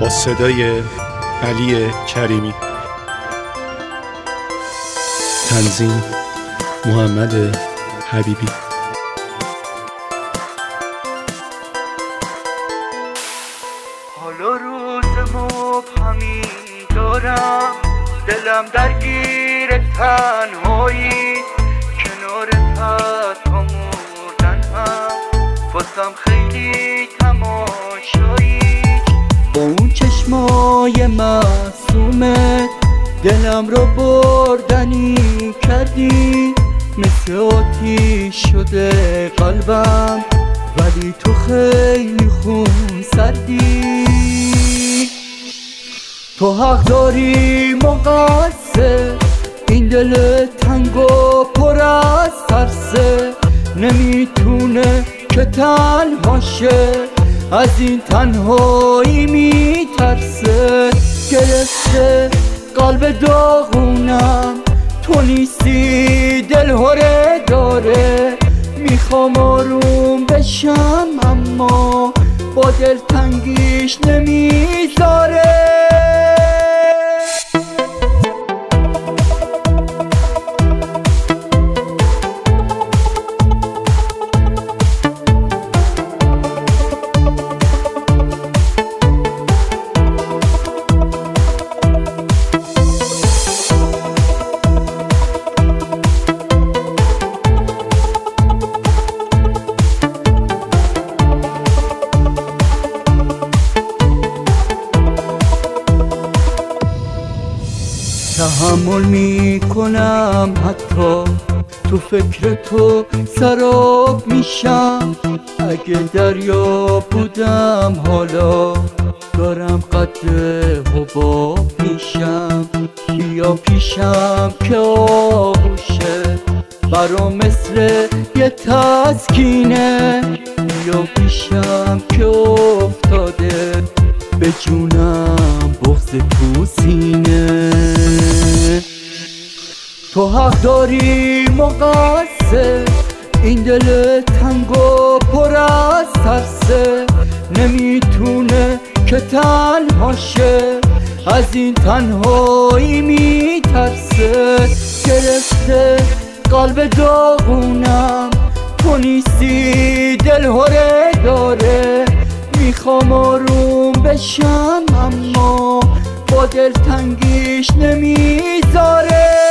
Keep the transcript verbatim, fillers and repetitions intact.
با صدای علی کریمی. تنظیم محمد حبیبی. حالا روز مبهمی دارم، دلم درگیر تنهایی، کنار تا مردن هم واسم خیلی تماشایی. با اون چشمای معصومت دلم رو بردنی کردی، مثل آتیش شده قلبم ولی تو خیلی خون سردی. تو حق داری مقصر، این دل تنگ و پر از ترسه، نمیتونه که تنها شه، از این تنهایی میترسه. گرفته قلب داغونم، تو نیستی دل هره داره، میخوام آروم بشم اما با دل تنگیش نمیذاره. تحمل میکنم حتی تو فکر تو سراب میشم، اگه دریا بودم حالا دارم قد حباب میشم. بیا پیشم که آغوشه برام مثل یه تسکینه، بیا پیشم که افتاده به جونم بغض تو سینه. تو حق داری مقصر، این دل تنگ و پر از ترسه، نمیتونه که تنها شه، از این تنهایی میترسه. گرفته قلب داغونم، تو نیستی دل هره داره، میخوام آروم بشم اما با دل تنگیش نمیذاره.